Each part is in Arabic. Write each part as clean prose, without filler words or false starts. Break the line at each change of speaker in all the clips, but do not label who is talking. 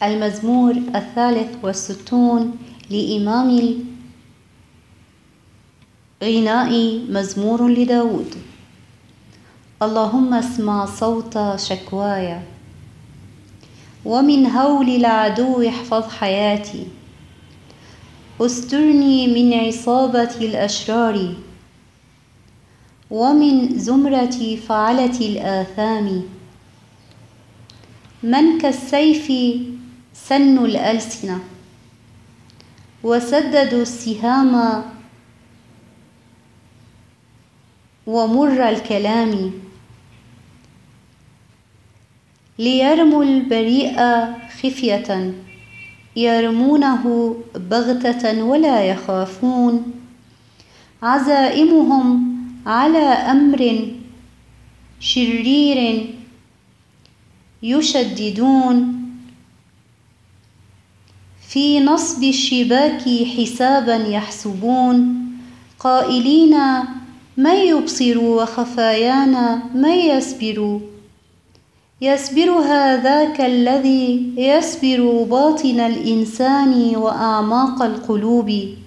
المزمور 63 لإمام الغناء مزمور لداود. اللهم اسمع صوت شكواي، ومن هول العدو احفظ حياتي. استرني من عصابة الأشرار، ومن زمرة فعلة الآثام. من كالسيف سنوا الألسنة، وسددوا السهام ومر الكلام. ليرموا البريء خفية، يرمونه بغتة ولا يخافون. عزائمهم على أمر شرير يشددون. في نصب الشباك حسابا يحسبون، قائلين من يبصر وخفايانا من يسبر. يسبر هذاك الذي يسبر باطن الإنسان وأعماق القلوب.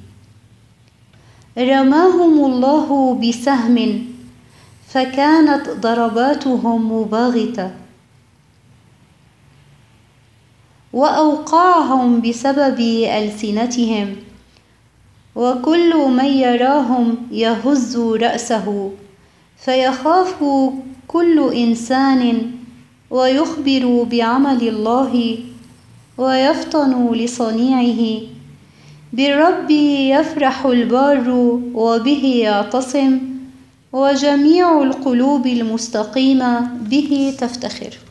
رماهم الله بسهم، فكانت ضرباتهم مباغتة، وأوقعهم بسبب ألسنتهم. وكل من يراهم يهز رأسه، فيخاف كل إنسان ويخبر بعمل الله ويفطن لصنيعه. بالرب يفرح البار وبه يعتصم، وجميع القلوب المستقيمة به تفتخر.